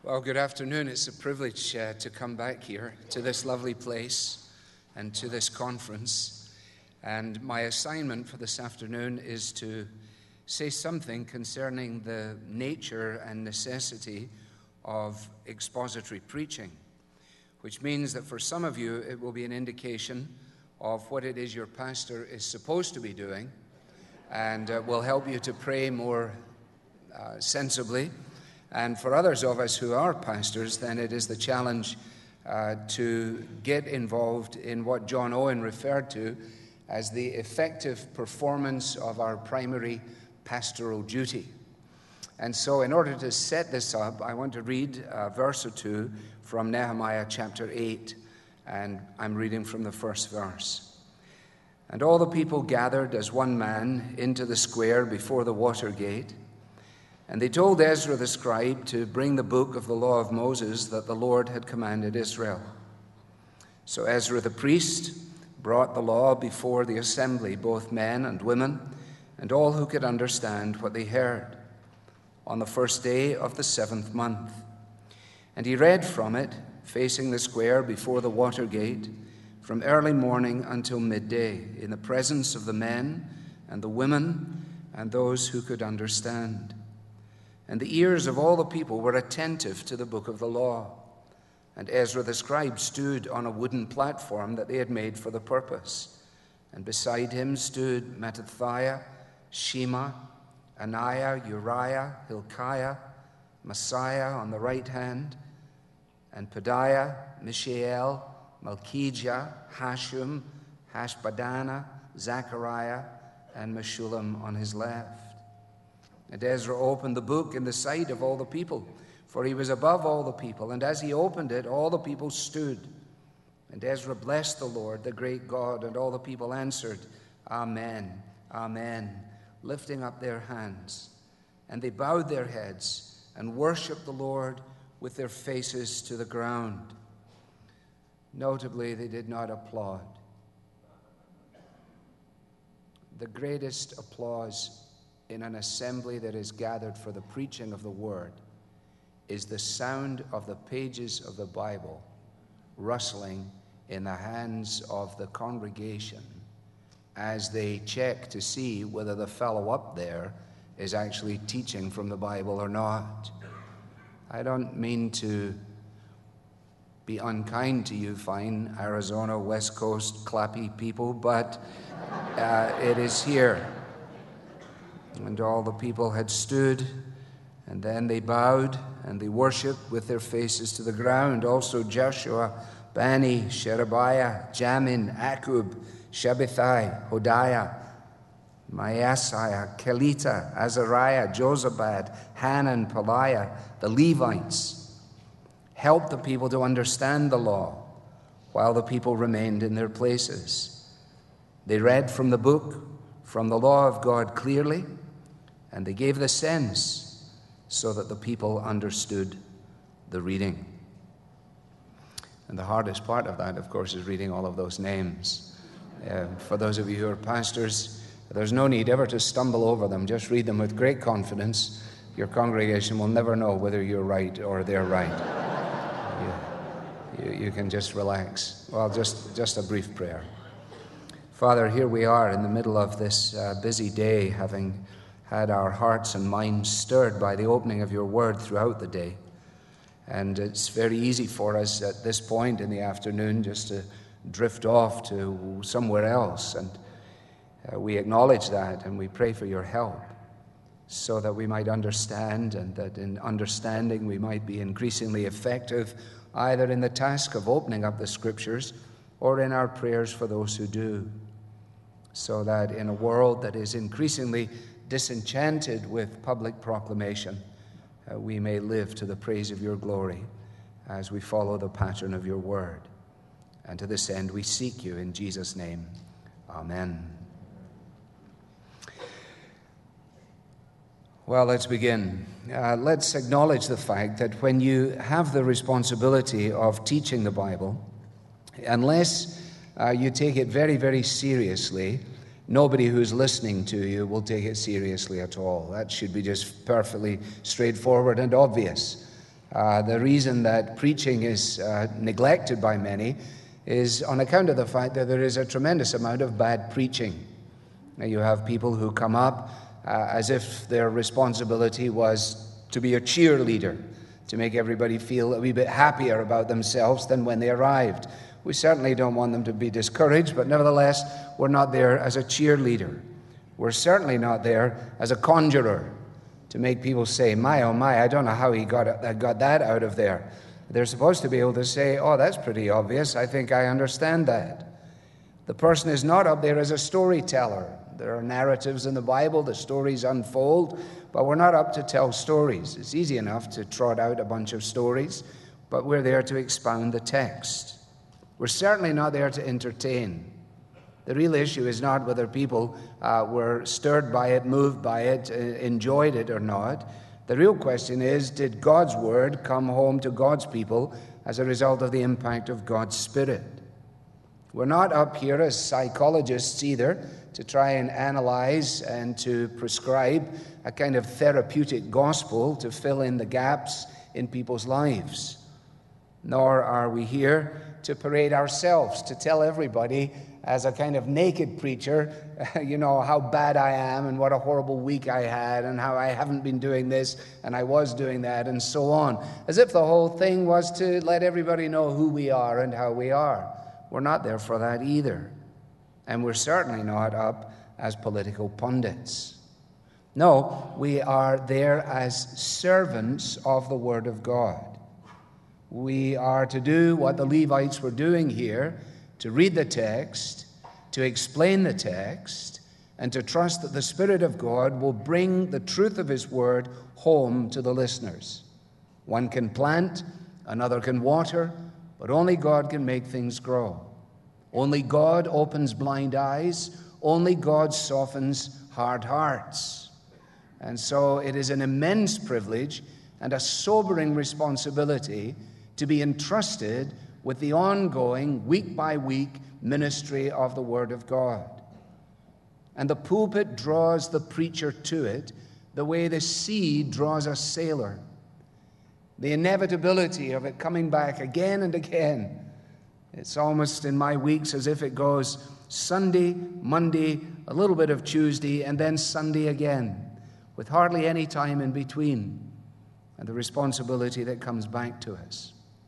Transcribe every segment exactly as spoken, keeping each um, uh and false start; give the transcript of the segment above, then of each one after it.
Well, good afternoon. It's a privilege uh, to come back here to this lovely place and to this conference. And my assignment for this afternoon is to say something concerning the nature and necessity of expository preaching, which means that for some of you it will be an indication of what it is your pastor is supposed to be doing, and uh, will help you to pray more uh, sensibly. And for others of us who are pastors, then it is the challenge uh, to get involved in what John Owen referred to as the effective performance of our primary pastoral duty. And so in order to set this up, I want to read a verse or two from Nehemiah chapter eight, and I'm reading from the first verse. And all the people gathered as one man into the square before the water gate, and they told Ezra the scribe to bring the book of the law of Moses that the Lord had commanded Israel. So Ezra the priest brought the law before the assembly, both men and women, and all who could understand what they heard, on the first day of the seventh month. And he read from it, facing the square before the water gate, from early morning until midday, in the presence of the men and the women and those who could understand. And the ears of all the people were attentive to the book of the law. And Ezra the scribe stood on a wooden platform that they had made for the purpose. And beside him stood Mattithiah, Shema, Ananiah, Uriah, Hilkiah, Messiah on the right hand, and Pedaiah, Mishael, Malchijah, Hashum, Hashbaddanah, Zechariah, and Meshullam on his left. And Ezra opened the book in the sight of all the people, for he was above all the people. And as he opened it, all the people stood. And Ezra blessed the Lord, the great God, and all the people answered, Amen, Amen, lifting up their hands. And they bowed their heads and worshiped the Lord with their faces to the ground. Notably, they did not applaud. The greatest applause in an assembly that is gathered for the preaching of the word is the sound of the pages of the Bible rustling in the hands of the congregation as they check to see whether the fellow up there is actually teaching from the Bible or not. I don't mean to be unkind to you fine Arizona West Coast clappy people, but uh, it is here. And all the people had stood, and then they bowed, and they worshipped with their faces to the ground. Also Joshua, Bani, Sherebiah, Jamin, Akub, Shabbethai, Hodiah, Maaseiah, Kelita, Azariah, Jozabad, Hanan, Peliah, the Levites, helped the people to understand the law while the people remained in their places. They read from the book, from the law of God clearly, and they gave the sense so that the people understood the reading. And the hardest part of that, of course, is reading all of those names. Uh, for those of you who are pastors, there's no need ever to stumble over them. Just read them with great confidence. Your congregation will never know whether you're right or they're right. you, you, you can just relax. Well, just, just a brief prayer. Father, here we are in the middle of this uh, busy day, having had our hearts and minds stirred by the opening of your word throughout the day. And it's very easy for us at this point in the afternoon just to drift off to somewhere else. And uh, we acknowledge that, and we pray for your help so that we might understand, and that in understanding we might be increasingly effective either in the task of opening up the Scriptures or in our prayers for those who do, so that in a world that is increasingly disenchanted with public proclamation, uh, we may live to the praise of your glory as we follow the pattern of your word. And to this end we seek you in Jesus' name. Amen. Well, let's begin. Uh, let's acknowledge the fact that when you have the responsibility of teaching the Bible, unless uh, you take it very, very seriously, nobody who's listening to you will take it seriously at all. That should be just perfectly straightforward and obvious. Uh, the reason that preaching is uh, neglected by many is on account of the fact that there is a tremendous amount of bad preaching. Now, you have people who come up uh, as if their responsibility was to be a cheerleader, to make everybody feel a wee bit happier about themselves than when they arrived. We certainly don't want them to be discouraged, but nevertheless, we're not there as a cheerleader. We're certainly not there as a conjurer to make people say, my, oh my, I don't know how he got, it, got that out of there. They're supposed to be able to say, oh, that's pretty obvious. I think I understand that. The person is not up there as a storyteller. There are narratives in the Bible, the stories unfold, but we're not up to tell stories. It's easy enough to trot out a bunch of stories, but we're there to expound the text. We're certainly not there to entertain. The real issue is not whether people uh, were stirred by it, moved by it, uh, enjoyed it or not. The real question is, did God's word come home to God's people as a result of the impact of God's Spirit? We're not up here as psychologists either to try and analyze and to prescribe a kind of therapeutic gospel to fill in the gaps in people's lives. Nor are we here to parade ourselves, to tell everybody as a kind of naked preacher, you know, how bad I am and what a horrible week I had and how I haven't been doing this and I was doing that and so on. As if the whole thing was to let everybody know who we are and how we are. We're not there for that either. And we're certainly not up as political pundits. No, we are there as servants of the Word of God. We are to do what the Levites were doing here, to read the text, to explain the text, and to trust that the Spirit of God will bring the truth of His Word home to the listeners. One can plant, another can water, but only God can make things grow. Only God opens blind eyes, only God softens hard hearts. And so it is an immense privilege and a sobering responsibility to be entrusted with the ongoing, week-by-week ministry of the Word of God. And the pulpit draws the preacher to it the way the sea draws a sailor. The inevitability of it coming back again and again. It's almost in my weeks as if it goes Sunday, Monday, a little bit of Tuesday, and then Sunday again, with hardly any time in between, and the responsibility that comes back to us.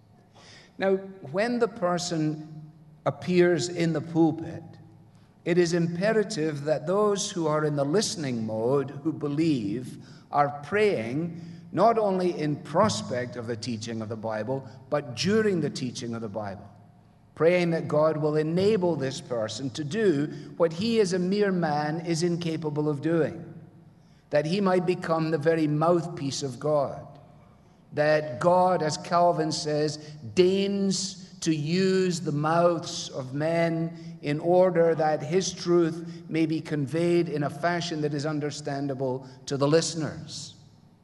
Now, when the person appears in the pulpit, it is imperative that those who are in the listening mode, who believe, are praying not only in prospect of the teaching of the Bible, but during the teaching of the Bible. Praying that God will enable this person to do what he as a mere man is incapable of doing. That he might become the very mouthpiece of God. That God, as Calvin says, deigns to use the mouths of men in order that his truth may be conveyed in a fashion that is understandable to the listeners.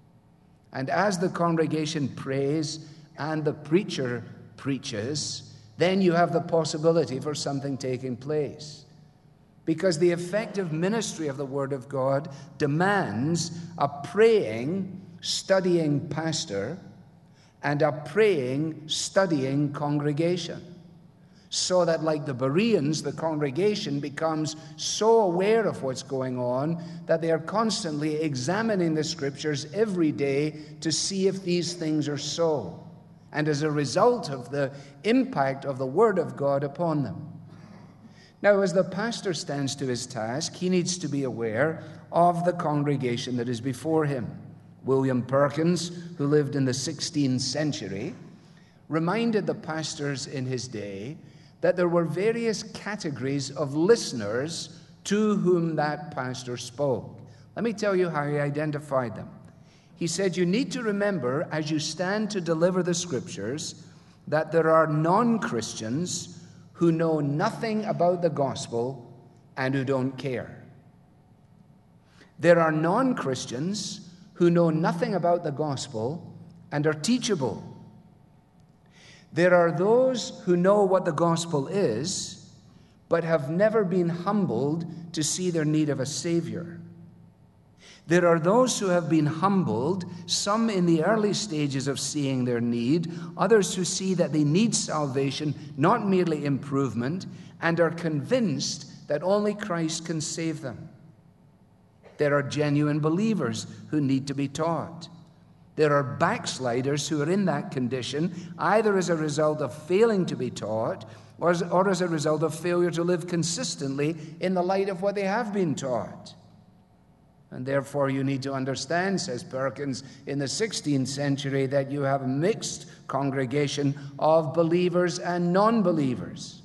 And as the congregation prays and the preacher preaches, then you have the possibility for something taking place. Because the effective ministry of the Word of God demands a praying, studying pastor and a praying, studying congregation. So that, like the Bereans, the congregation becomes so aware of what's going on that they are constantly examining the Scriptures every day to see if these things are so. And as a result of the impact of the Word of God upon them. Now, as the pastor stands to his task, he needs to be aware of the congregation that is before him. William Perkins, who lived in the sixteenth century, reminded the pastors in his day that there were various categories of listeners to whom that pastor spoke. Let me tell you how he identified them. He said, you need to remember, as you stand to deliver the Scriptures, that there are non-Christians who know nothing about the gospel and who don't care. There are non-Christians who know nothing about the gospel and are teachable. There are those who know what the gospel is, but have never been humbled to see their need of a Savior. There are those who have been humbled, some in the early stages of seeing their need, others who see that they need salvation, not merely improvement, and are convinced that only Christ can save them. There are genuine believers who need to be taught. There are backsliders who are in that condition, either as a result of failing to be taught or as, or as a result of failure to live consistently in the light of what they have been taught. And therefore you need to understand, says Perkins, in the sixteenth century, that you have a mixed congregation of believers and non-believers.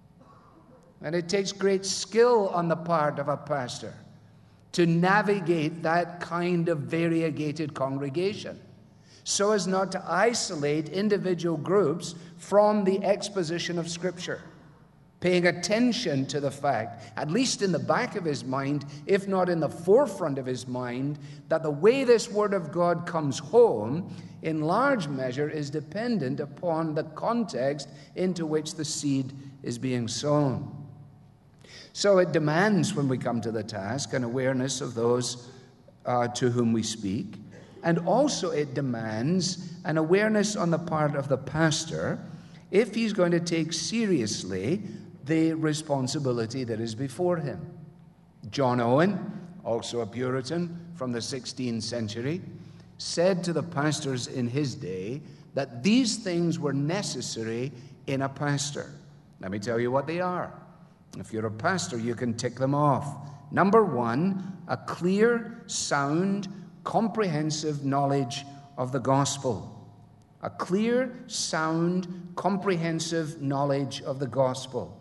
And it takes great skill on the part of a pastor to navigate that kind of variegated congregation, so as not to isolate individual groups from the exposition of Scripture, paying attention to the fact, at least in the back of his mind, if not in the forefront of his mind, that the way this Word of God comes home, in large measure, is dependent upon the context into which the seed is being sown. So it demands, when we come to the task, an awareness of those uh, to whom we speak, and also it demands an awareness on the part of the pastor if he's going to take seriously the responsibility that is before him. John Owen, also a Puritan from the sixteenth century, said to the pastors in his day that these things were necessary in a pastor. Let me tell you what they are. If you're a pastor, you can tick them off. Number one, a clear, sound, comprehensive knowledge of the gospel. A clear, sound, comprehensive knowledge of the gospel.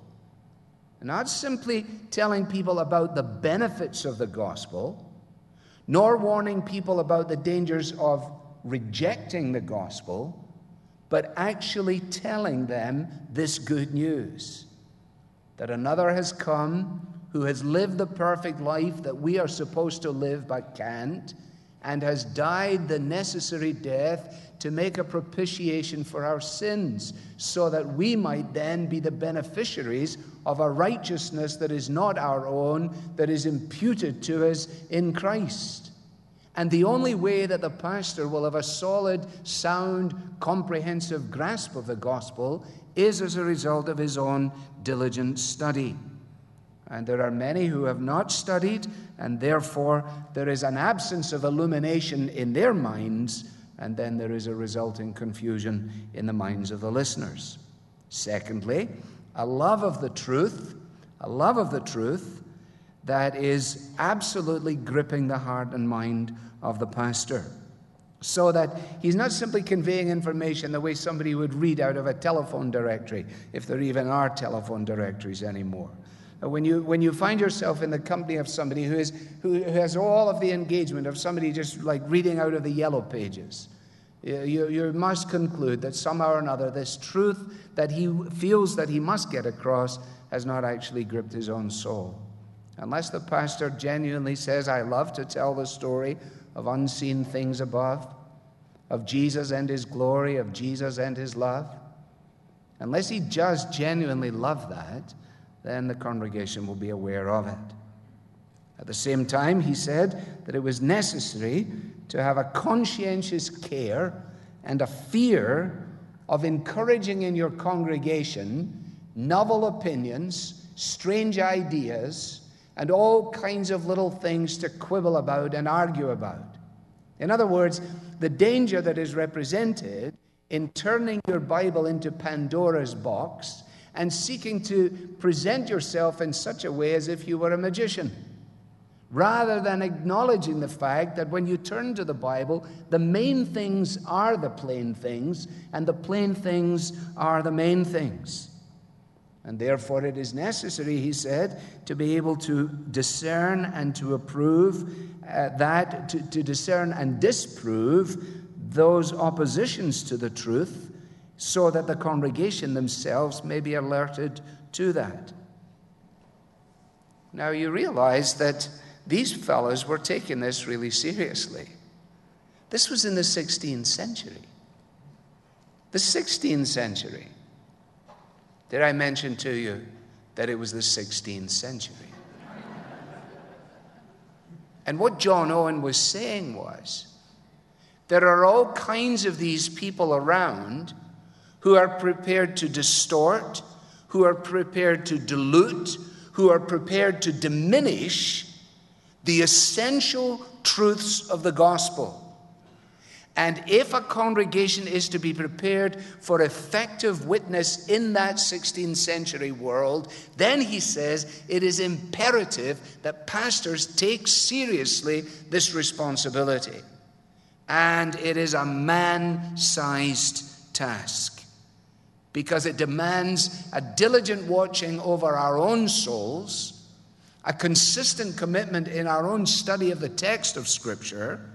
Not simply telling people about the benefits of the gospel, nor warning people about the dangers of rejecting the gospel, but actually telling them this good news, that another has come who has lived the perfect life that we are supposed to live but can't, and has died the necessary death to make a propitiation for our sins, so that we might then be the beneficiaries of a righteousness that is not our own, that is imputed to us in Christ. And the only way that the pastor will have a solid, sound, comprehensive grasp of the gospel is as a result of his own diligent study. And there are many who have not studied, and therefore there is an absence of illumination in their minds, and then there is a resulting confusion in the minds of the listeners. Secondly, a love of the truth, a love of the truth that is absolutely gripping the heart and mind of the pastor, so that he's not simply conveying information the way somebody would read out of a telephone directory, if there even are telephone directories anymore. When you when you find yourself in the company of somebody who is who has all of the engagement of somebody just like reading out of the yellow pages, you, you must conclude that somehow or another this truth that he feels that he must get across has not actually gripped his own soul. Unless the pastor genuinely says, I love to tell the story of unseen things above, of Jesus and his glory, of Jesus and his love. Unless he does genuinely love that, then the congregation will be aware of it. At the same time, he said that it was necessary to have a conscientious care and a fear of encouraging in your congregation novel opinions, strange ideas, and all kinds of little things to quibble about and argue about. In other words, the danger that is represented in turning your Bible into Pandora's box and seeking to present yourself in such a way as if you were a magician, rather than acknowledging the fact that when you turn to the Bible, the main things are the plain things, and the plain things are the main things. And therefore it is necessary, he said, to be able to discern and to approve uh, that, to, to discern and disprove those oppositions to the truth, so that the congregation themselves may be alerted to that. Now you realize that these fellows were taking this really seriously. This was in the sixteenth century. The sixteenth century. Did I mention to you that it was the sixteenth century? And what John Owen was saying was, there are all kinds of these people around who are prepared to distort, who are prepared to dilute, who are prepared to diminish the essential truths of the gospel. And if a congregation is to be prepared for effective witness in that sixteenth century world, then he says it is imperative that pastors take seriously this responsibility. And it is a man-sized task, because it demands a diligent watching over our own souls, a consistent commitment in our own study of the text of Scripture,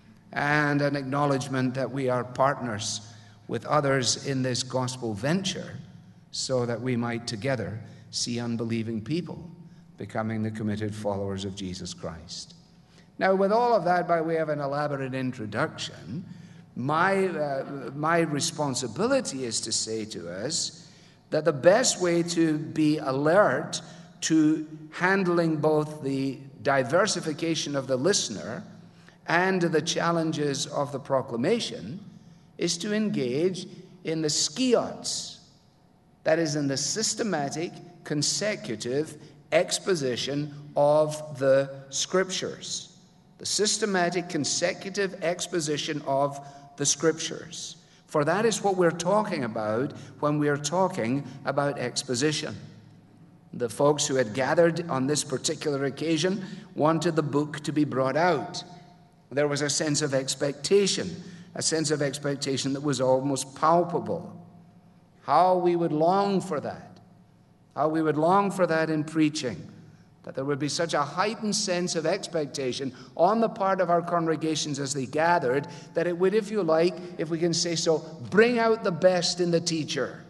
and an acknowledgement that we are partners with others in this gospel venture, so that we might together see unbelieving people becoming the committed followers of Jesus Christ. Now, with all of that by way of an elaborate introduction, my, uh, my responsibility is to say to us that the best way to be alert to handling both the diversification of the listener and the challenges of the proclamation is to engage in the skiots, that is, in the systematic, consecutive exposition of the Scriptures. The systematic, consecutive exposition of the Scriptures. For that is what we're talking about when we are talking about exposition. The folks who had gathered on this particular occasion wanted the book to be brought out. There was a sense of expectation, a sense of expectation that was almost palpable. How we would long for that. How we would long for that in preaching. That there would be such a heightened sense of expectation on the part of our congregations as they gathered, that it would, if you like, if we can say so, bring out the best in the teacher.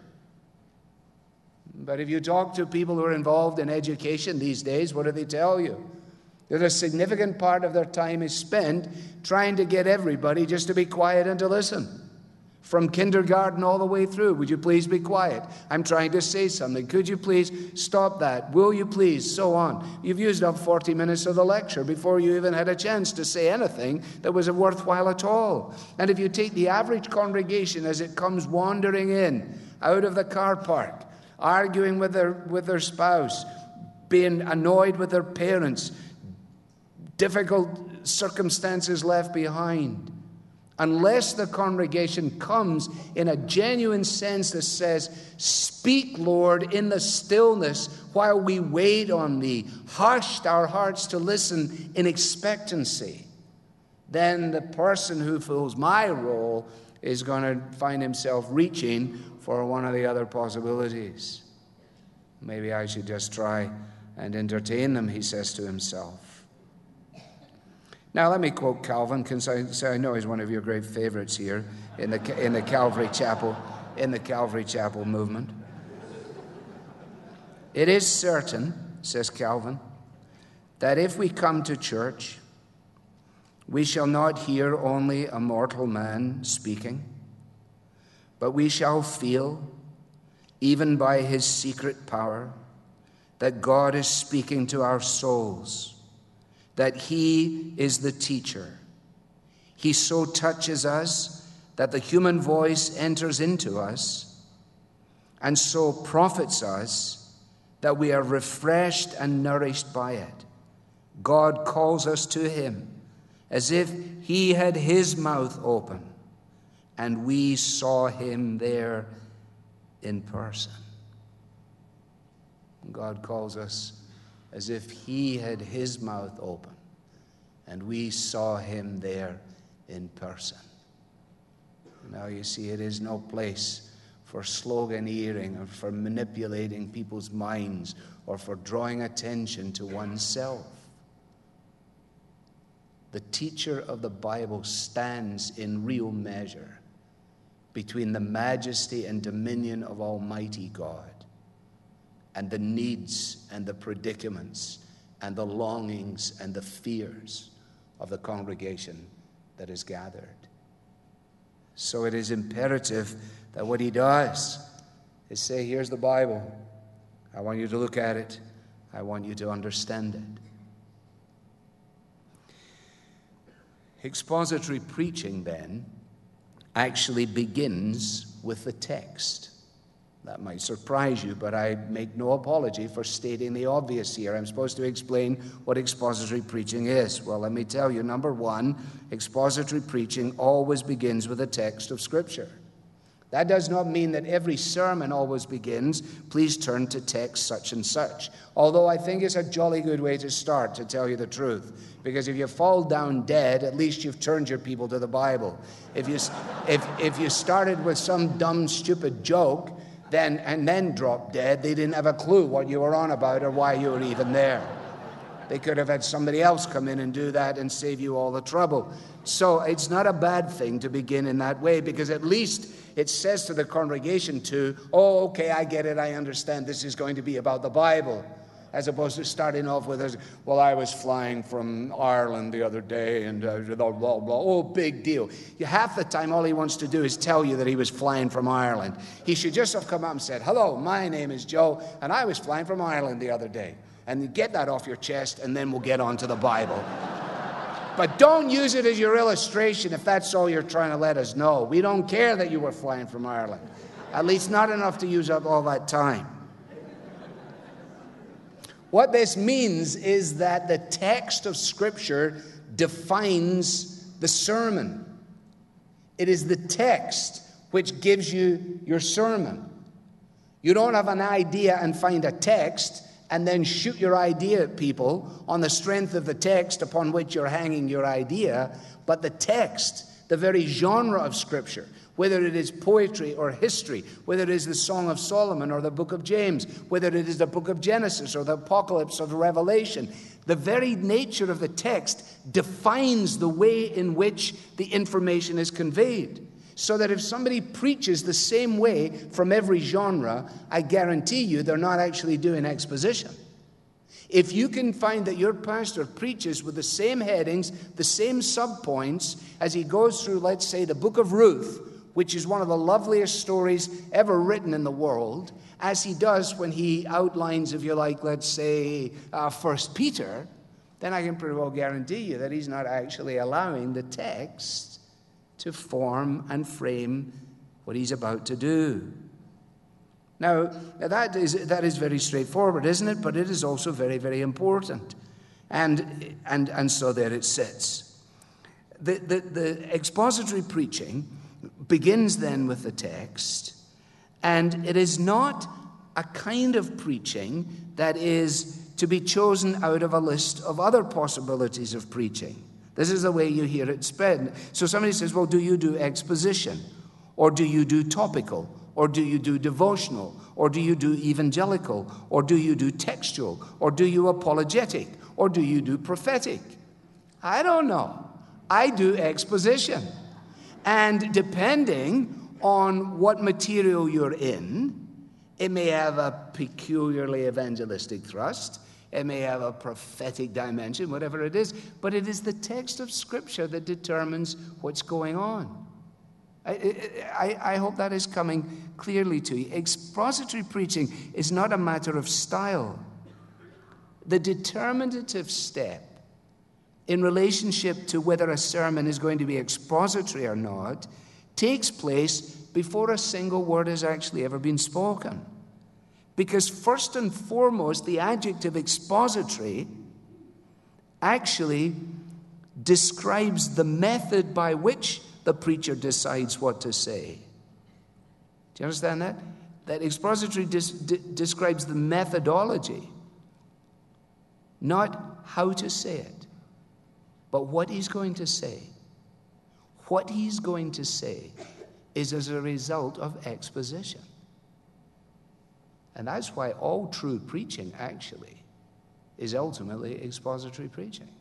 But if you talk to people who are involved in education these days, what do they tell you? That a significant part of their time is spent trying to get everybody just to be quiet and to listen. From kindergarten all the way through. Would you please be quiet? I'm trying to say something. Could you please stop that? Will you please? So on. You've used up forty minutes of the lecture before you even had a chance to say anything that was worthwhile at all. And if you take the average congregation as it comes wandering in, out of the car park, arguing with their, with their spouse, being annoyed with their parents, difficult circumstances left behind, unless the congregation comes in a genuine sense that says, "Speak, Lord, in the stillness while we wait on thee," hushed our hearts to listen in expectancy, then the person who fills my role is going to find himself reaching for one of the other possibilities. Maybe I should just try and entertain them, he says to himself. Now, let me quote Calvin, because I, I know he's one of your great favorites here in the, in the Calvary Chapel, in the Calvary Chapel movement. "It is certain," says Calvin, "that if we come to church, we shall not hear only a mortal man speaking, but we shall feel, even by his secret power, that God is speaking to our souls, that he is the teacher. He so touches us that the human voice enters into us, and so profits us that we are refreshed and nourished by it. God calls us to him as if he had his mouth open, and we saw him there in person." God calls us as if he had his mouth open, and we saw him there in person. Now, you see, it is no place for sloganeering or for manipulating people's minds or for drawing attention to oneself. The teacher of the Bible stands in real measure between the majesty and dominion of Almighty God and the needs and the predicaments and the longings and the fears of the congregation that is gathered. So it is imperative that what he does is say, "Here's the Bible. I want you to look at it. I want you to understand it." Expository preaching, then, actually begins with the text. That might surprise you, but I make no apology for stating the obvious here. I'm supposed to explain what expository preaching is. Well, let me tell you, number one, expository preaching always begins with a text of Scripture. That does not mean that every sermon always begins, please turn to text such and such. Although I think it's a jolly good way to start, to tell you the truth. Because if you fall down dead, at least you've turned your people to the Bible. If you, if, if you started with some dumb, stupid joke, then and then dropped dead, they didn't have a clue what you were on about or why you were even there. They could have had somebody else come in and do that and save you all the trouble. So it's not a bad thing to begin in that way, because at least it says to the congregation to, oh, okay, I get it, I understand, this is going to be about the Bible. As opposed to starting off with, well, I was flying from Ireland the other day, and uh, blah, blah, blah. Oh, big deal. Half the time, all he wants to do is tell you that he was flying from Ireland. He should just have come up and said, hello, my name is Joe, and I was flying from Ireland the other day. And get that off your chest, and then we'll get on to the Bible. But don't use it as your illustration if that's all you're trying to let us know. We don't care that you were flying from Ireland. At least not enough to use up all that time. What this means is that the text of Scripture defines the sermon. It is the text which gives you your sermon. You don't have an idea and find a text and then shoot your idea at people on the strength of the text upon which you're hanging your idea, but the text, the very genre of Scripture, whether it is poetry or history, whether it is the Song of Solomon or the book of James, whether it is the book of Genesis or the Apocalypse or the Revelation, the very nature of the text defines the way in which the information is conveyed. So that if somebody preaches the same way from every genre, I guarantee you they're not actually doing exposition. If you can find that your pastor preaches with the same headings, the same subpoints, as he goes through, let's say, the book of Ruth, which is one of the loveliest stories ever written in the world, as he does when he outlines, if you like, let's say, uh, First Peter, then I can pretty well guarantee you that he's not actually allowing the text to form and frame what he's about to do. Now, that is that is very straightforward, isn't it? But it is also very, very important. And and and so there it sits. The, the, the expository preaching begins then with the text, and it is not a kind of preaching that is to be chosen out of a list of other possibilities of preaching. This is the way you hear it spread. So somebody says, well, do you do exposition? Or do you do topical? Or do you do devotional? Or do you do evangelical? Or do you do textual? Or do you apologetic? Or do you do prophetic? I don't know. I do exposition. And depending on what material you're in, it may have a peculiarly evangelistic thrust. It may have a prophetic dimension, whatever it is. But it is the text of Scripture that determines what's going on. I, I, I hope that is coming clearly to you. Expository preaching is not a matter of style. The determinative step in relationship to whether a sermon is going to be expository or not takes place before a single word has actually ever been spoken. Because first and foremost, the adjective expository actually describes the method by which the preacher decides what to say. Do you understand that? That expository dis- d- describes the methodology, not how to say it, but what he's going to say. What he's going to say is as a result of exposition. And that's why all true preaching actually is ultimately expository preaching.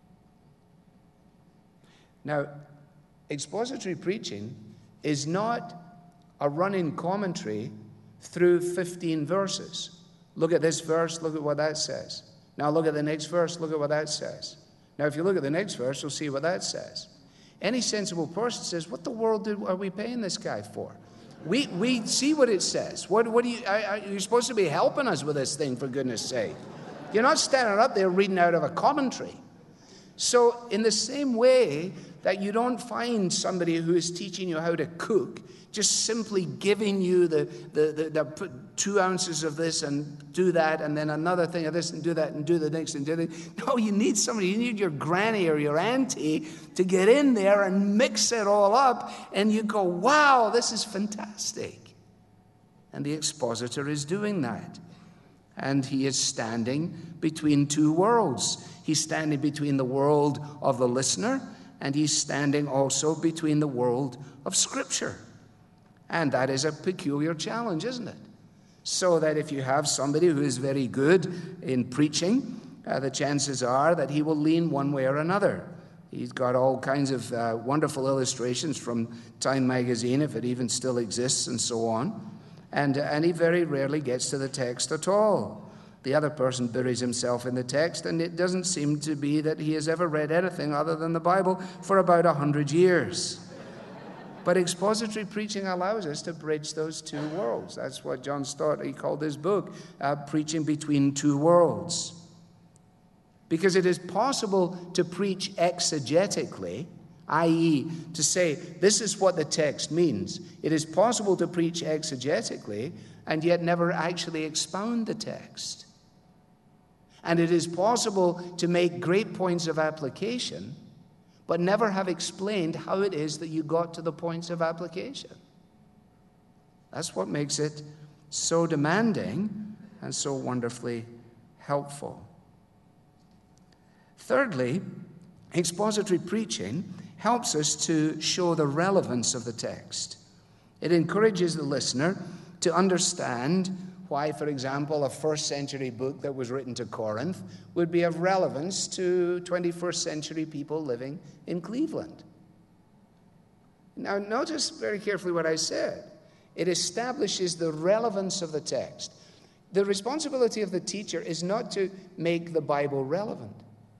Now, expository preaching is not a running commentary through fifteen verses. Look at this verse, look at what that says. Now look at the next verse, look at what that says. Now if you look at the next verse, you'll see what that says. Any sensible person says, what the world did, are we paying this guy for? We we see what it says. What what do you? Are, you're supposed to be helping us with this thing, for goodness sake. You're not standing up there reading out of a commentary. So in the same way, that you don't find somebody who is teaching you how to cook, just simply giving you the, the, the, the put two ounces of this and do that, and then another thing of this and do that and do the next and do that. No, you need somebody. You need your granny or your auntie to get in there and mix it all up, and you go, wow, this is fantastic. And the expositor is doing that. And he is standing between two worlds. He's standing between the world of the listener, and he's standing also between the world of Scripture. And that is a peculiar challenge, isn't it? So that if you have somebody who is very good in preaching, uh, the chances are that he will lean one way or another. He's got all kinds of uh, wonderful illustrations from Time magazine, if it even still exists, and so on. And, and he very rarely gets to the text at all. The other person buries himself in the text, and it doesn't seem to be that he has ever read anything other than the Bible for about a hundred years. But expository preaching allows us to bridge those two worlds. That's what John Stott, he called his book, uh, Preaching Between Two Worlds. Because it is possible to preach exegetically, that is to say, this is what the text means. It is possible to preach exegetically and yet never actually expound the text. And it is possible to make great points of application but never have explained how it is that you got to the points of application. That's what makes it so demanding and so wonderfully helpful. Thirdly, expository preaching helps us to show the relevance of the text. It encourages the listener to understand why, for example, a first century book that was written to Corinth would be of relevance to twenty-first century people living in Cleveland. Now, notice very carefully what I said. It establishes the relevance of the text. The responsibility of the teacher is not to make the Bible relevant.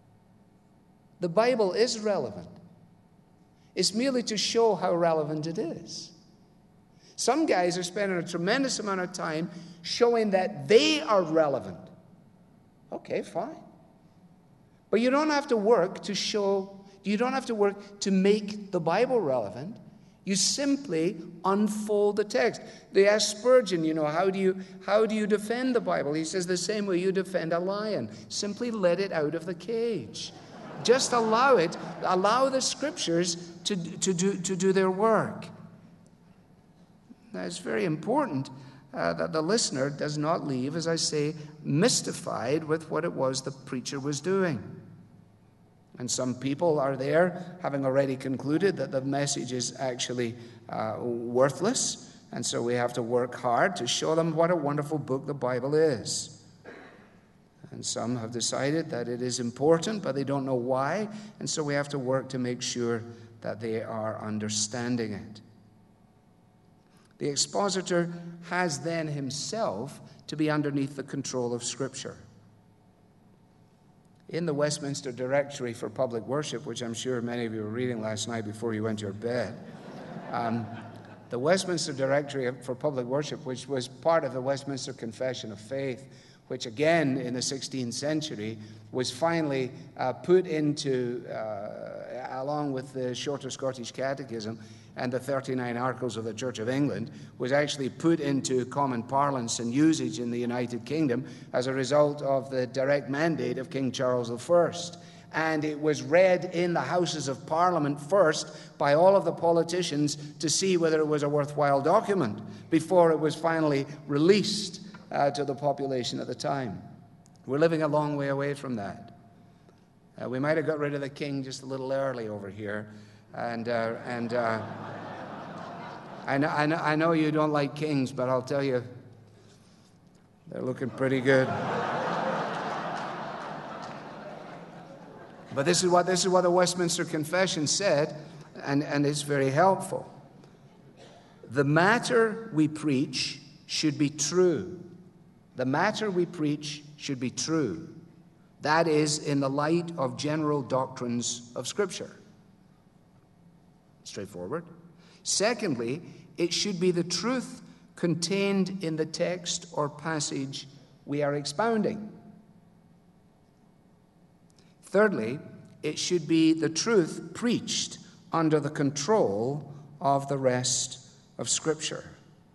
The Bible is relevant. It's merely to show how relevant it is. Some guys are spending a tremendous amount of time showing that they are relevant. Okay, fine. But you don't have to work to show, you don't have to work to make the Bible relevant. You simply unfold the text. They asked Spurgeon, you know, how do you, how do you defend the Bible? He says the same way you defend a lion. Simply let it out of the cage. Just allow it, allow the Scriptures to, to, do, to do their work. Now, it's very important uh, that the listener does not leave, as I say, mystified with what it was the preacher was doing. And some people are there having already concluded that the message is actually uh, worthless, and so we have to work hard to show them what a wonderful book the Bible is. And some have decided that it is important, but they don't know why, and so we have to work to make sure that they are understanding it. The expositor has then himself to be underneath the control of Scripture. In the Westminster Directory for Public Worship, which I'm sure many of you were reading last night before you went to your bed, um, the Westminster Directory for Public Worship, which was part of the Westminster Confession of Faith, which again in the sixteenth century was finally uh, put into, uh, along with the Shorter Scottish Catechism and the thirty-nine Articles of the Church of England, was actually put into common parlance and usage in the United Kingdom as a result of the direct mandate of King Charles the First. And it was read in the Houses of Parliament first by all of the politicians to see whether it was a worthwhile document before it was finally released uh, to the population at the time. We're living a long way away from that. Uh, we might have got rid of the king just a little early over here. And uh, and uh, I, know, I, know, I know you don't like kings, but I'll tell you, they're looking pretty good. But this is what this is what the Westminster Confession said, and, and it's very helpful. The matter we preach should be true. The matter we preach should be true. That is, in the light of general doctrines of Scripture. Straightforward. Secondly, it should be the truth contained in the text or passage we are expounding. Thirdly, it should be the truth preached under the control of the rest of Scripture.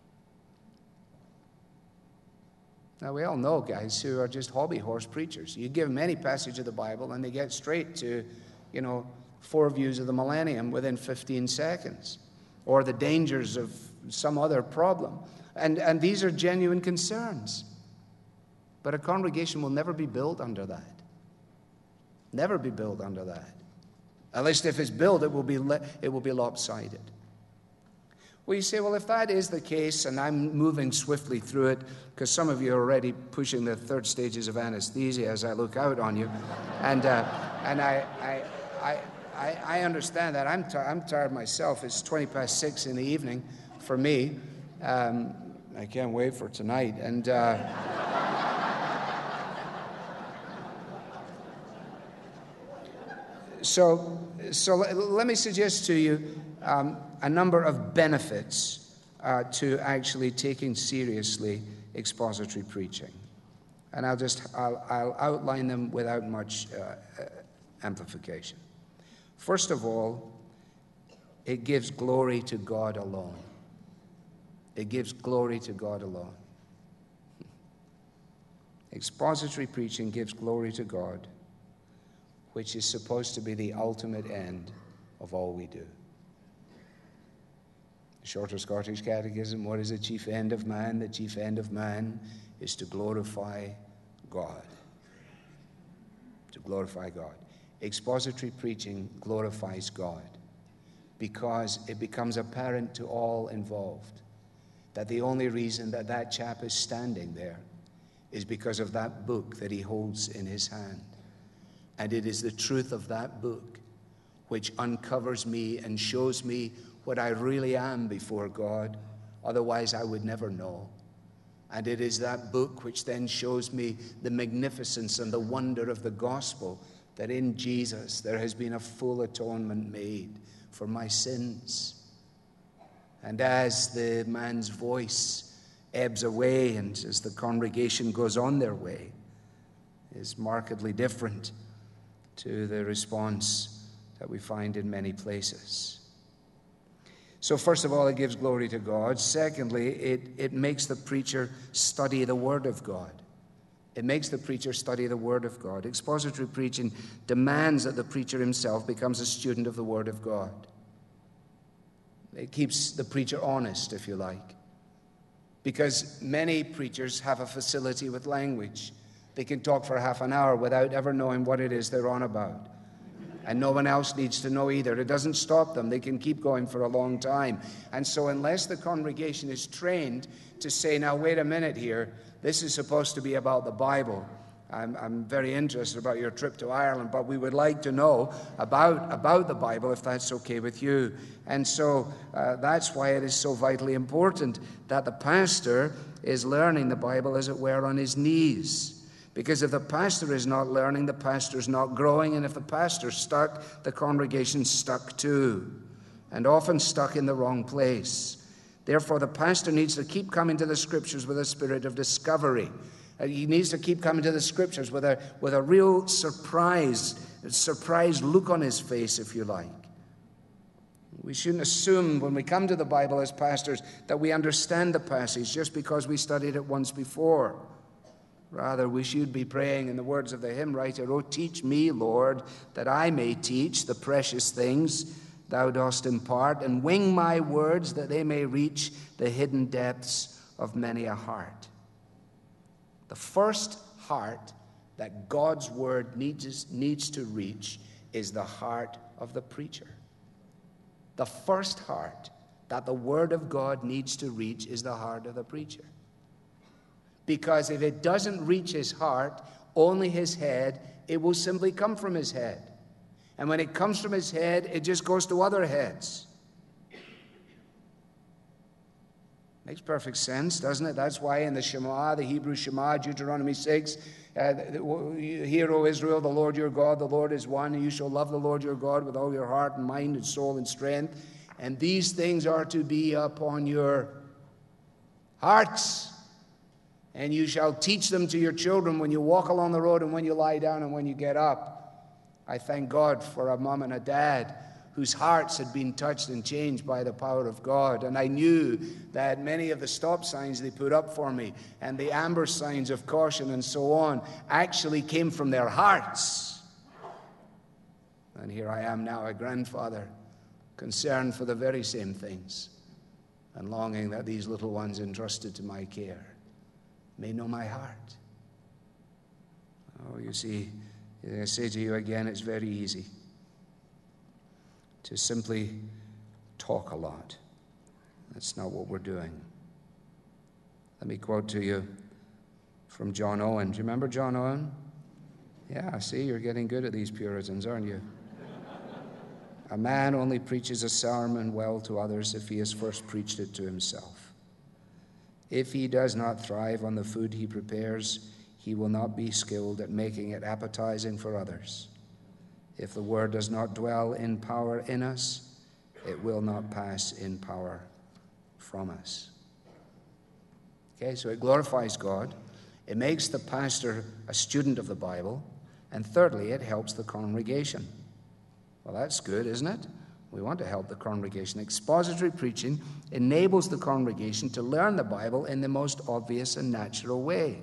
Now, we all know guys who are just hobby horse preachers. You give them any passage of the Bible and they get straight to, you know, four views of the millennium within fifteen seconds, or the dangers of some other problem. And, and these are genuine concerns. But a congregation will never be built under that. Never be built under that. At least if it's built, it will be, le- it will be lopsided. Well, you say, well, if that is the case, and I'm moving swiftly through it, because some of you are already pushing the third stages of anesthesia as I look out on you, and uh, and I, I, I, I, I understand that. I'm, t- I'm tired myself. It's twenty past six in the evening for me. Um, I can't wait for tonight. And uh, so, so let, let me suggest to you um, a number of benefits uh, to actually taking seriously expository preaching. And I'll just, I'll, I'll outline them without much uh, amplification. First of all, it gives glory to God alone. It gives glory to God alone. Expository preaching gives glory to God, which is supposed to be the ultimate end of all we do. The Shorter Scottish Catechism, what is the chief end of man? The chief end of man is to glorify God. To glorify God. Expository preaching glorifies God because it becomes apparent to all involved that the only reason that that chap is standing there is because of that book that he holds in his hand. And it is the truth of that book which uncovers me and shows me what I really am before God. Otherwise, I would never know. And it is that book which then shows me the magnificence and the wonder of the gospel, that in Jesus there has been a full atonement made for my sins. And as the man's voice ebbs away and as the congregation goes on their way, is markedly different to the response that we find in many places. So first of all, it gives glory to God. Secondly, it, it makes the preacher study the Word of God. It makes the preacher study the Word of God. Expository preaching demands that the preacher himself becomes a student of the Word of God. It keeps the preacher honest, if you like, because many preachers have a facility with language. They can talk for half an hour without ever knowing what it is they're on about. And no one else needs to know either. It doesn't stop them. They can keep going for a long time. And so unless the congregation is trained to say, now, wait a minute here, this is supposed to be about the Bible. I'm, I'm very interested about your trip to Ireland, but we would like to know about, about the Bible, if that's okay with you. And so uh, that's why it is so vitally important that the pastor is learning the Bible, as it were, on his knees. Because if the pastor is not learning, the pastor's not growing. And if the pastor's stuck, the congregation's stuck too. And often stuck in the wrong place. Therefore, the pastor needs to keep coming to the Scriptures with a spirit of discovery. He needs to keep coming to the Scriptures with a, with a real surprised, surprised look on his face, if you like. We shouldn't assume when we come to the Bible as pastors that we understand the passage just because we studied it once before. Rather, we should be praying in the words of the hymn writer, "O teach me, Lord, that I may teach the precious things thou dost impart, and wing my words that they may reach the hidden depths of many a heart." The first heart that God's word needs, needs to reach is the heart of the preacher. The first heart that the word of God needs to reach is the heart of the preacher. Because if it doesn't reach his heart, only his head, it will simply come from his head. And when it comes from his head, it just goes to other heads. Makes perfect sense, doesn't it? That's why in the Shema, the Hebrew Shema, Deuteronomy six, uh, hear, O Israel, the Lord your God, the Lord is one, and you shall love the Lord your God with all your heart and mind and soul and strength. And these things are to be upon your hearts. And you shall teach them to your children when you walk along the road and when you lie down and when you get up. I thank God for a mom and a dad whose hearts had been touched and changed by the power of God. And I knew that many of the stop signs they put up for me and the amber signs of caution and so on actually came from their hearts. And here I am now, a grandfather, concerned for the very same things and longing that these little ones entrusted to my care may know my heart. Oh, you see, I say to you again, it's very easy to simply talk a lot. That's not what we're doing. Let me quote to you from John Owen. Do you remember John Owen? Yeah, see, you're getting good at these Puritans, aren't you? A man only preaches a sermon well to others if he has first preached it to himself. If he does not thrive on the food he prepares, he will not be skilled at making it appetizing for others. If the word does not dwell in power in us, it will not pass in power from us. Okay, so it glorifies God. It makes the pastor a student of the Bible. And thirdly, it helps the congregation. Well, that's good, isn't it? We want to help the congregation. Expository preaching enables the congregation to learn the Bible in the most obvious and natural way.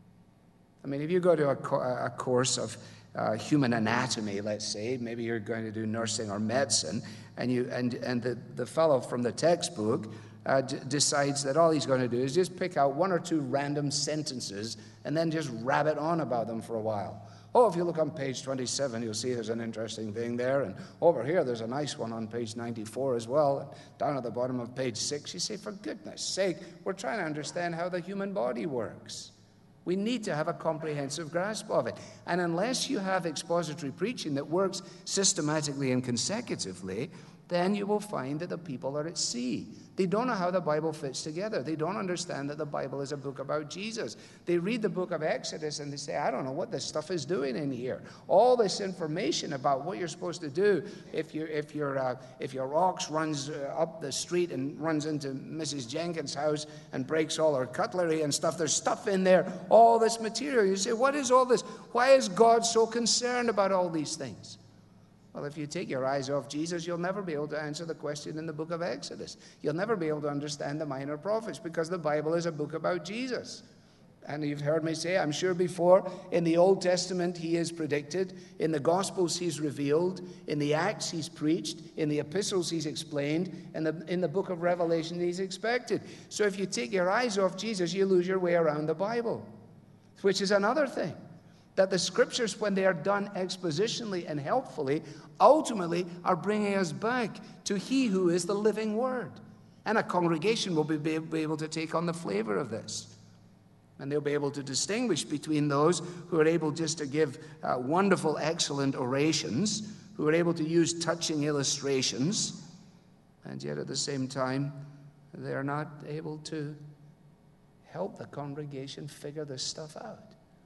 I mean, if you go to a, a course of uh, human anatomy, let's say, maybe you're going to do nursing or medicine, and you and and the, the fellow from the textbook uh, d- decides that all he's going to do is just pick out one or two random sentences and then just rabbit on about them for a while. Oh, if you look on page twenty-seven, you'll see there's an interesting thing there. And over here, there's a nice one on page ninety-four as well. And down at the bottom of page six, you say, for goodness sake, we're trying to understand how the human body works. We need to have a comprehensive grasp of it. And unless you have expository preaching that works systematically and consecutively, then you will find that the people are at sea. They don't know how the Bible fits together. They don't understand that the Bible is a book about Jesus. They read the book of Exodus and they say, I don't know what this stuff is doing in here. All this information about what you're supposed to do if, you, if, your, uh, if your ox runs uh, up the street and runs into Missus Jenkins' house and breaks all her cutlery and stuff. There's stuff in there, all this material. You say, what is all this? Why is God so concerned about all these things? Well, if you take your eyes off Jesus, you'll never be able to answer the question in the book of Exodus. You'll never be able to understand the minor prophets because the Bible is a book about Jesus. And you've heard me say, I'm sure before, in the Old Testament he is predicted, in the Gospels he's revealed, in the Acts he's preached, in the epistles he's explained, and the, in the book of Revelation he's expected. So if you take your eyes off Jesus, you lose your way around the Bible, which is another thing. That the scriptures, when they are done expositionally and helpfully, ultimately are bringing us back to he who is the living word. And a congregation will be, be able to take on the flavor of this. And they'll be able to distinguish between those who are able just to give uh, wonderful, excellent orations, who are able to use touching illustrations, and yet at the same time, they're not able to help the congregation figure this stuff out.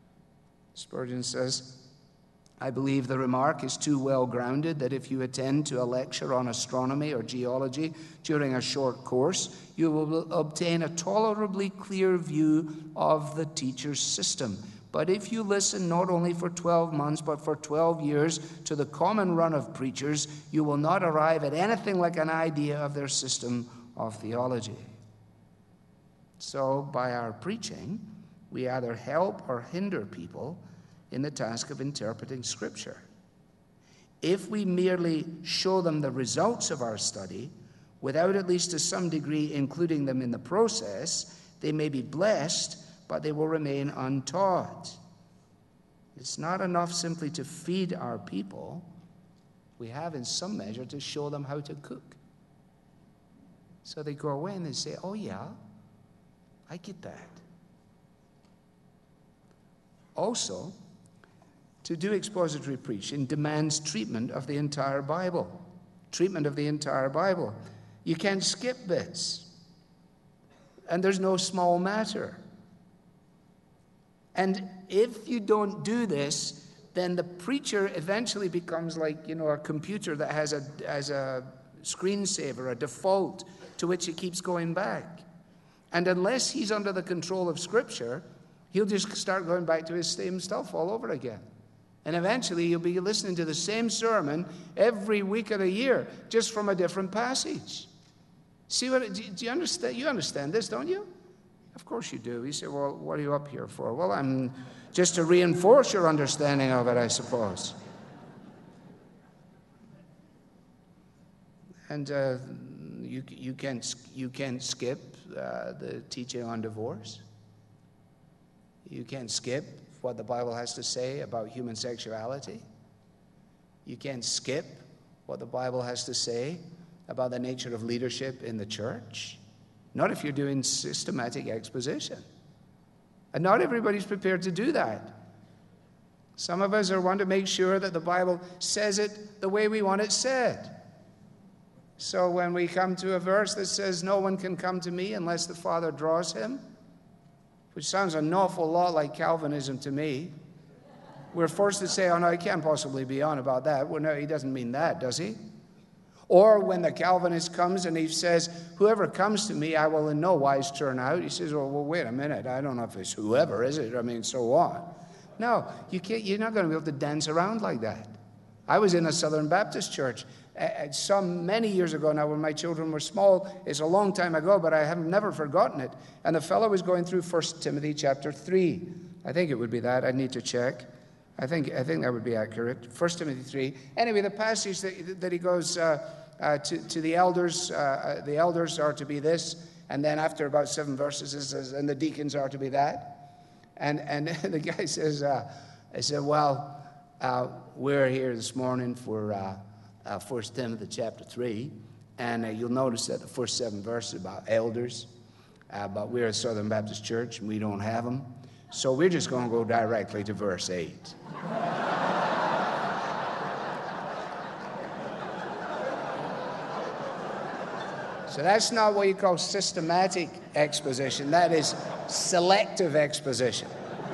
Spurgeon says, I believe the remark is too well grounded that if you attend to a lecture on astronomy or geology during a short course, you will obtain a tolerably clear view of the teacher's system. But if you listen not only for twelve months, but for twelve years to the common run of preachers, you will not arrive at anything like an idea of their system of theology. So, by our preaching, we either help or hinder people in the task of interpreting Scripture. If we merely show them the results of our study, without at least to some degree including them in the process, they may be blessed, but they will remain untaught. It's not enough simply to feed our people. We have, in some measure, to show them how to cook. So they go away and they say, oh yeah, I get that. Also, to do expository preaching demands treatment of the entire Bible. Treatment of the entire Bible. You can't skip bits. And there's no small matter. And if you don't do this, then the preacher eventually becomes like, you know, a computer that has a, has a screensaver, a default to which it keeps going back. And unless he's under the control of Scripture, he'll just start going back to his same stuff all over again. And eventually you'll be listening to the same sermon every week of the year, just from a different passage. See what, do you understand? You understand this, don't you? Of course you do. You say, well, what are you up here for? Well, I'm just to reinforce your understanding of it, I suppose. And uh, you, you, can't, you can't skip uh, the teaching on divorce. You can't skip what the Bible has to say about human sexuality. You can't skip what the Bible has to say about the nature of leadership in the church. Not if you're doing systematic exposition. And not everybody's prepared to do that. Some of us are want to make sure that the Bible says it the way we want it said. So when we come to a verse that says, no one can come to me unless the Father draws him, which sounds an awful lot like Calvinism to me, we're forced to say, oh no, he can't possibly be on about that. Well, no, he doesn't mean that, does he? Or when the Calvinist comes and he says, whoever comes to me, I will in no wise turn out. He says, well, well, wait a minute. I don't know if it's whoever, is it? I mean, so on. No, you can't, you're not going to be able to dance around like that. I was in a Southern Baptist church uh, some many years ago now when my children were small. It's a long time ago, but I have never forgotten it. And the fellow was going through First Timothy chapter three. I think it would be that. I need to check. I think I think that would be accurate. First Timothy three. Anyway, the passage that, that he goes uh, uh, to, to the elders, uh, the elders are to be this, and then after about seven verses, it says, and the deacons are to be that. And and the guy says, uh, I said, well, uh, we're here this morning for uh, uh, First Timothy chapter three, and uh, you'll notice that the first seven verses about elders, uh, but we're a Southern Baptist church and we don't have them, so we're just going to go directly to verse eight. So that's not what you call systematic exposition. That is selective exposition.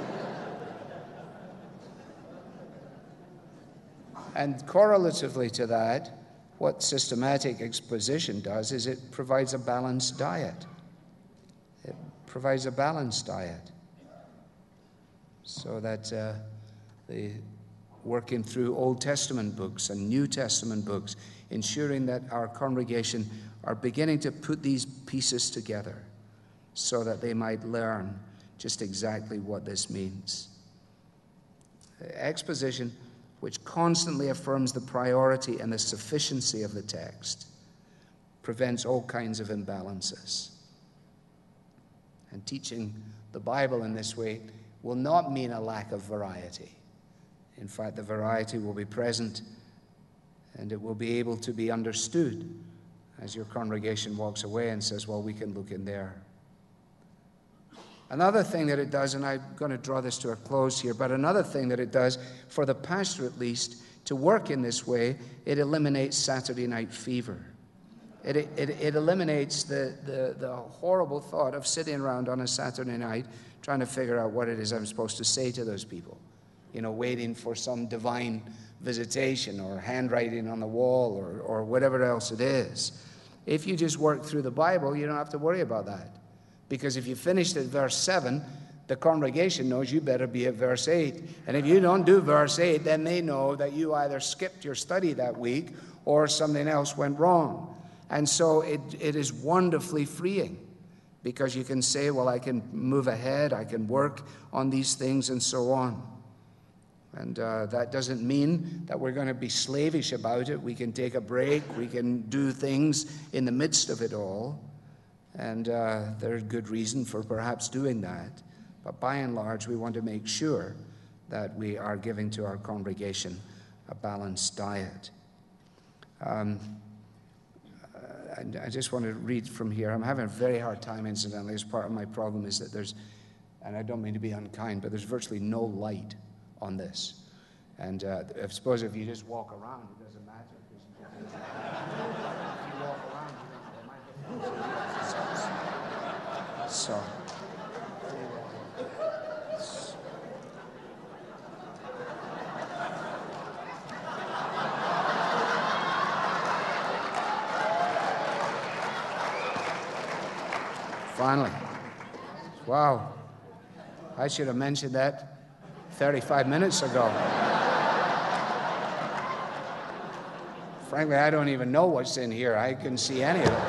And correlatively to that, what systematic exposition does is it provides a balanced diet. It provides a balanced diet. So that uh, the working through Old Testament books and New Testament books, ensuring that our congregation are beginning to put these pieces together so that they might learn just exactly what this means. Exposition, which constantly affirms the priority and the sufficiency of the text, prevents all kinds of imbalances. And teaching the Bible in this way will not mean a lack of variety. In fact, the variety will be present and it will be able to be understood as your congregation walks away and says, well, we can look in there. Another thing that it does, and I'm going to draw this to a close here, but another thing that it does, for the pastor at least, to work in this way, it eliminates Saturday night fever. It, it, it eliminates the, the, the horrible thought of sitting around on a Saturday night trying to figure out what it is I'm supposed to say to those people. You know, waiting for some divine visitation or handwriting on the wall or, or whatever else it is. If you just work through the Bible, you don't have to worry about that. Because if you finished at verse seven, the congregation knows you better be at verse eight. And if you don't do verse eight, then they know that you either skipped your study that week or something else went wrong. And so it, it is wonderfully freeing because you can say, well, I can move ahead, I can work on these things and so on. And uh, that doesn't mean that we're going to be slavish about it. We can take a break. We can do things in the midst of it all. And uh, there's good reason for perhaps doing that. But by and large, we want to make sure that we are giving to our congregation a balanced diet. Um, I, I just want to read from here. I'm having a very hard time, incidentally, as part of my problem is that there's, and I don't mean to be unkind, but there's virtually no light on this. And uh, I suppose if you just walk around, it doesn't matter. If you walk around, you don't have a microphone. So. Finally. Wow. I should have mentioned that thirty-five minutes ago. Frankly, I don't even know what's in here. I couldn't see any of it.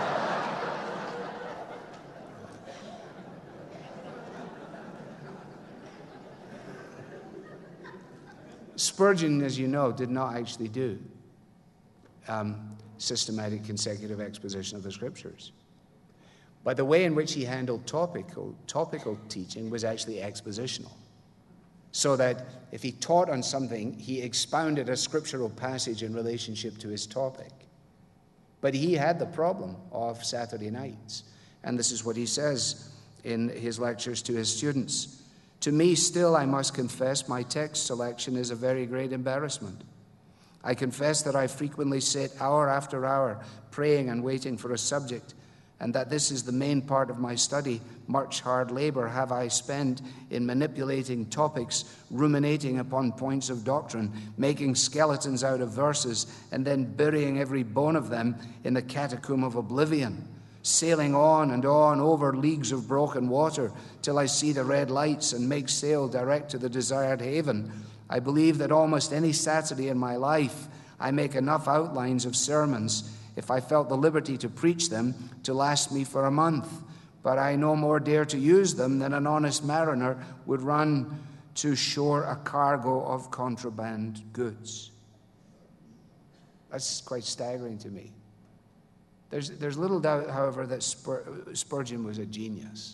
Spurgeon, as you know, did not actually do um, systematic consecutive exposition of the Scriptures. But the way in which he handled topical, topical teaching was actually expositional. So that if he taught on something, he expounded a scriptural passage in relationship to his topic. But he had the problem of Saturday nights. And this is what he says in his lectures to his students. To me, still, I must confess, my text selection is a very great embarrassment. I confess that I frequently sit hour after hour praying and waiting for a subject, and that this is the main part of my study. Much hard labor have I spent in manipulating topics, ruminating upon points of doctrine, making skeletons out of verses, and then burying every bone of them in the catacomb of oblivion, sailing on and on over leagues of broken water till I see the red lights and make sail direct to the desired haven. I believe that almost any Saturday in my life I make enough outlines of sermons, if I felt the liberty to preach them, to last me for a month. But I no more dare to use them than an honest mariner would run to shore a cargo of contraband goods. That's quite staggering to me. There's, there's little doubt, however, that Spur, Spurgeon was a genius.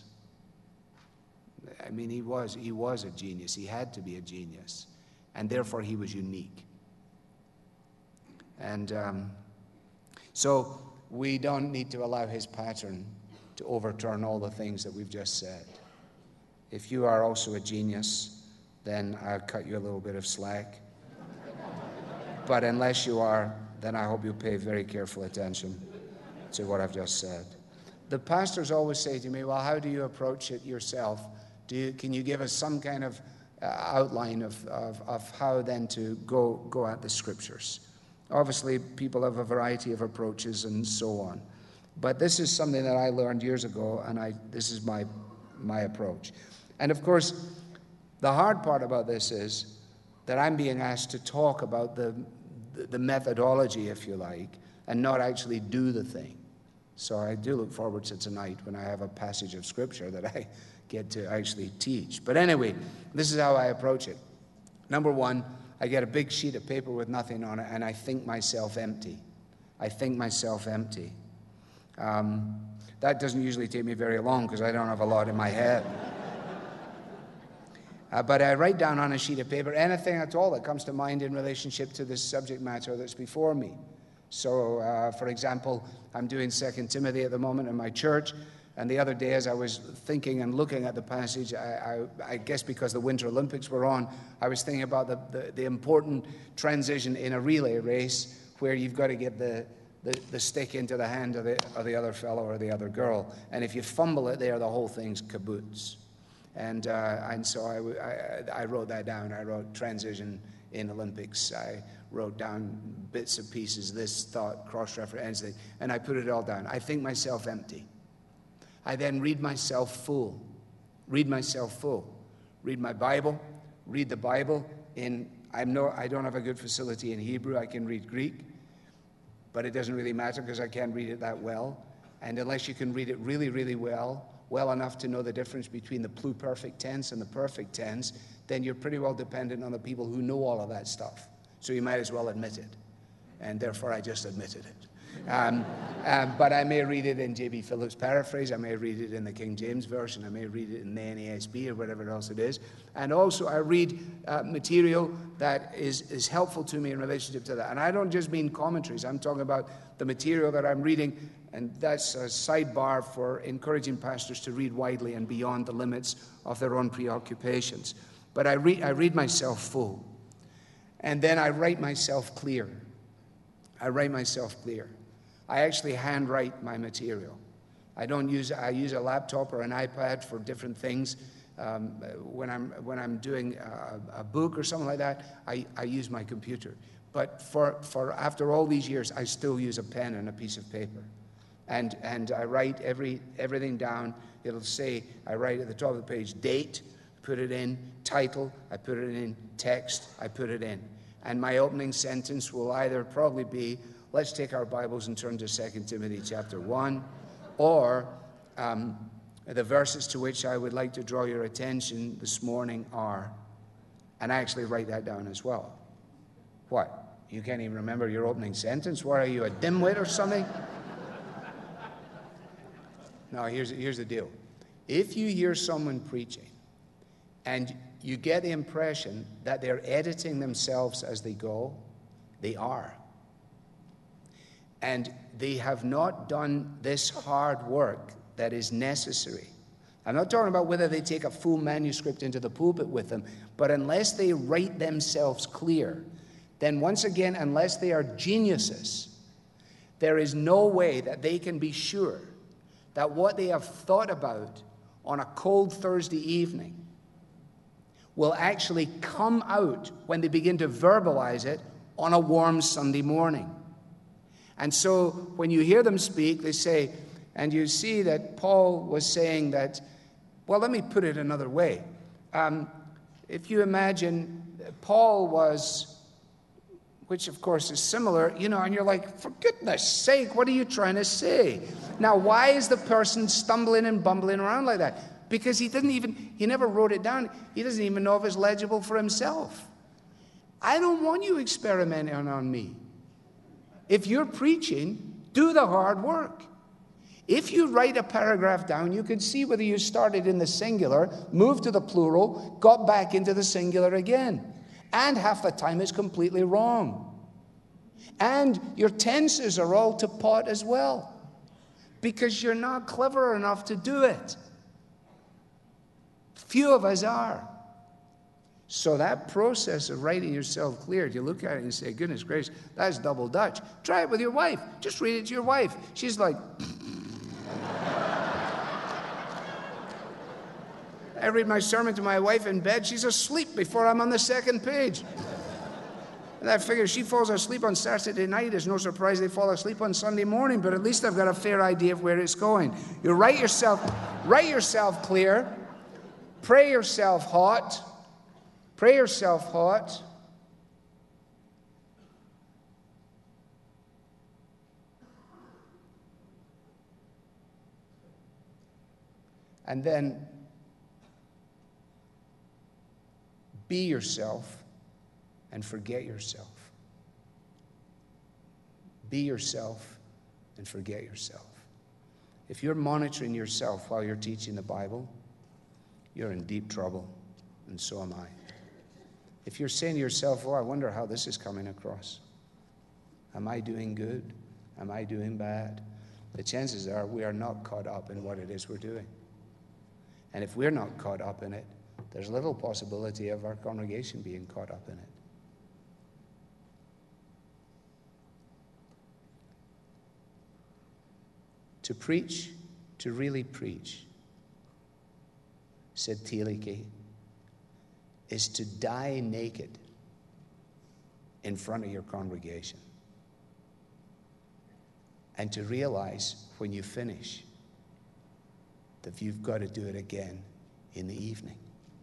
I mean, he was, he was a genius. He had to be a genius. And therefore, he was unique. And um, so we don't need to allow his pattern to overturn all the things that we've just said. If you are also a genius, then I'll cut you a little bit of slack. But unless you are, then I hope you pay very careful attention to what I've just said. The pastors always say to me, well, how do you approach it yourself? Do you, can you give us some kind of uh, outline of, of, of how then to go, go at the Scriptures? Obviously, people have a variety of approaches and so on. But this is something that I learned years ago, and I, this is my, my approach. And of course, the hard part about this is that I'm being asked to talk about the, the methodology, if you like, and not actually do the thing. So I do look forward to tonight when I have a passage of Scripture that I get to actually teach. But anyway, this is how I approach it. Number one, I get a big sheet of paper with nothing on it, and I think myself empty. I think myself empty. Um, that doesn't usually take me very long because I don't have a lot in my head. Uh, but I write down on a sheet of paper anything at all that comes to mind in relationship to this subject matter that's before me. So, uh, for example, I'm doing Second Timothy at the moment in my church, and the other day as I was thinking and looking at the passage, I, I, I guess because the Winter Olympics were on, I was thinking about the, the, the important transition in a relay race where you've got to get the, the, the stick into the hand of the, of the other fellow or the other girl. And if you fumble it there, the whole thing's kaboot. And, uh, and so I, I, I wrote that down. I wrote transition in Olympics. I wrote down bits and pieces, this thought, cross-reference, and I put it all down. I think myself empty. I then read myself full. Read myself full. Read my Bible. Read the Bible in, I'm no, I don't have a good facility in Hebrew. I can read Greek. But it doesn't really matter because I can't read it that well. And unless you can read it really, really well, well enough to know the difference between the pluperfect tense and the perfect tense, then you're pretty well dependent on the people who know all of that stuff. So you might as well admit it. And therefore, I just admitted it. Um, um, but I may read it in J B Phillips' paraphrase. I may read it in the King James Version. I may read it in the N A S B or whatever else it is. And also, I read uh, material that is, is helpful to me in relationship to that. And I don't just mean commentaries. I'm talking about the material that I'm reading. And that's a sidebar for encouraging pastors to read widely and beyond the limits of their own preoccupations. But I read, I read myself full. And then I write myself clear. I write myself clear. I actually handwrite my material. I don't use, I use a laptop or an iPad for different things. Um, when I'm when I'm doing a, a book or something like that, I, I use my computer. But for, for after all these years, I still use a pen and a piece of paper. And and I write every everything down. It'll say, I write at the top of the page, date, put it in, title, I put it in, text, I put it in. And my opening sentence will either probably be, let's take our Bibles and turn to Second Timothy chapter one, or um, the verses to which I would like to draw your attention this morning are, and I actually write that down as well. What? You can't even remember your opening sentence? What are you, a dimwit or something? No, here's, here's the deal. If you hear someone preaching and you get the impression that they're editing themselves as they go, they are. And they have not done this hard work that is necessary. I'm not talking about whether they take a full manuscript into the pulpit with them, but unless they write themselves clear, then once again, unless they are geniuses, there is no way that they can be sure that what they have thought about on a cold Thursday evening will actually come out when they begin to verbalize it on a warm Sunday morning. And so when you hear them speak, they say, and you see that Paul was saying that, well, let me put it another way. Um, if you imagine, Paul was, which of course is similar, you know, and you're like, for goodness sake, what are you trying to say? Now, why is the person stumbling and bumbling around like that? Because he didn't even, he never wrote it down. He doesn't even know if it's legible for himself. I don't want you experimenting on me. If you're preaching, do the hard work. If you write a paragraph down, you can see whether you started in the singular, moved to the plural, got back into the singular again. And half the time it's completely wrong. And your tenses are all to pot as well, because you're not clever enough to do it. Few of us are. So that process of writing yourself clear, you look at it and say, goodness gracious, that's double Dutch. Try it with your wife. Just read it to your wife. She's like, I read my sermon to my wife in bed. She's asleep before I'm on the second page. And I figure she falls asleep on Saturday night. It's no surprise they fall asleep on Sunday morning, but at least I've got a fair idea of where it's going. You write yourself, write yourself clear. Pray yourself hot. Pray yourself hot. And then be yourself and forget yourself. Be yourself and forget yourself. If you're monitoring yourself while you're teaching the Bible, you're in deep trouble, and so am I. If you're saying to yourself, oh, I wonder how this is coming across. Am I doing good? Am I doing bad? The chances are we are not caught up in what it is we're doing. And if we're not caught up in it, there's little possibility of our congregation being caught up in it. To preach, to really preach, said Thielicke, is to die naked in front of your congregation and to realize when you finish that you've got to do it again in the evening.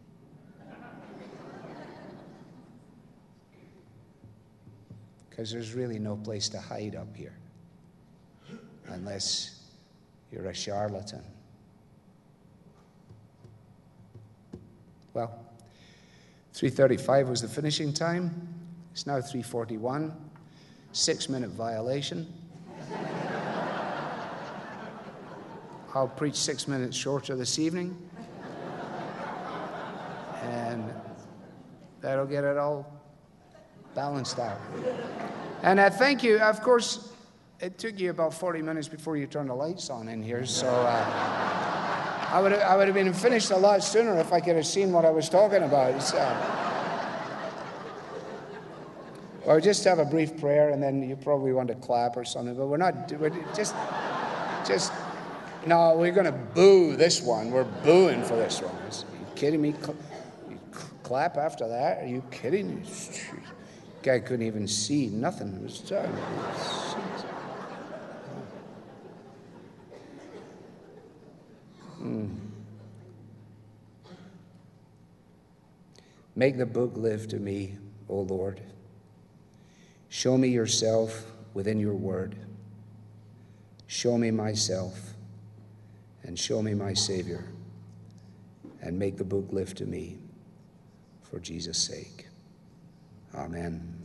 Because there's really no place to hide up here unless you're a charlatan. Well, three thirty-five was the finishing time. It's now three forty-one. Six-minute violation. I'll preach six minutes shorter this evening. And that'll get it all balanced out. And I thank you. Of course, it took you about forty minutes before you turned the lights on in here, so uh, I would I would have been finished a lot sooner if I could have seen what I was talking about. It's, uh, or just have a brief prayer, and then you probably want to clap or something. But we're not. We're just, just no. We're going to boo this one. We're booing for this one. Are you kidding me? Cl- clap after that? Are you kidding? Guy couldn't even see nothing. It was terrible. Mm. Make the book live to me, O Lord. Show me yourself within your word. Show me myself, and show me my Savior, and make the book live to me for Jesus' sake. Amen.